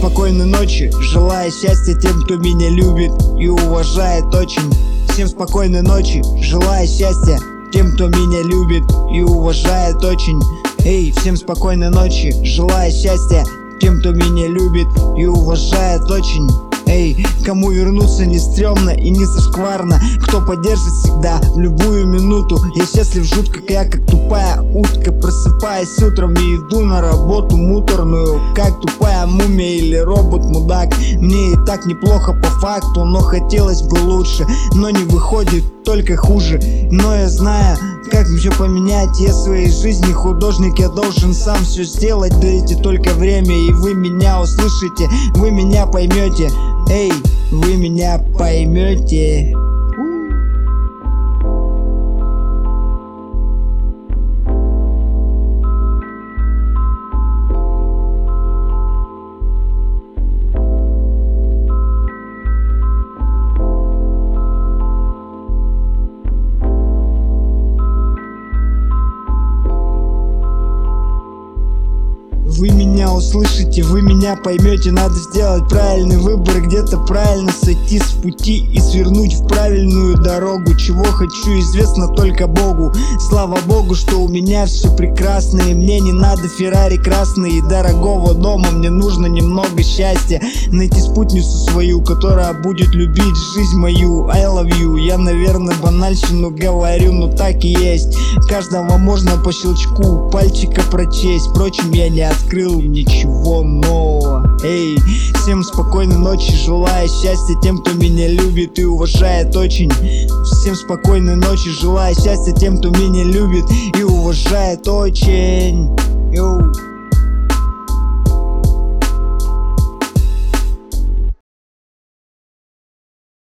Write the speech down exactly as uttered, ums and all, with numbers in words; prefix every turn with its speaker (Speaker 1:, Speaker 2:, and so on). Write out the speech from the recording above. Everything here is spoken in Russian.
Speaker 1: спокойной ночи, желаю счастья тем, кто меня любит и уважает очень. Всем спокойной ночи, желаю счастья тем, кто меня любит и уважает очень. Эй, всем спокойной ночи, желаю счастья тем, кто меня любит и уважает очень. Эй, кому вернуться не стрёмно и не зашкварно, кто поддержит всегда в любую минуту. Я счастлив жутко, я как тупая утка, просыпаюсь утром и иду на работу муторную, как тупая мумия или робот-мудак. Мне и так неплохо по факту, но хотелось бы лучше, но не выходит, только хуже. Но я знаю, как все поменять. Я в своей жизни художник, я должен сам все сделать. Дайте только время, и вы меня услышите, вы меня поймете. Эй, вы меня поймете. Вы меня услышите, вы меня поймете. Надо сделать правильный выбор, где-то правильно сойти с пути и свернуть в правильную дорогу. Чего хочу, известно только Богу. Слава Богу, что у меня все прекрасно, и мне не надо Феррари красный и дорогого дома. Мне нужно немного счастья, найти спутницу свою, которая будет любить жизнь мою. I love you. Я, наверное, банальщину говорю, но так и есть. Каждого можно по щелчку пальчика прочесть. Впрочем, я не открыл ничего нового. Эй, всем спокойной ночи, желаю счастья тем, кто меня любит и уважает очень. Всем спокойной ночи, желаю счастья тем, кто меня любит и уважает очень. Йоу.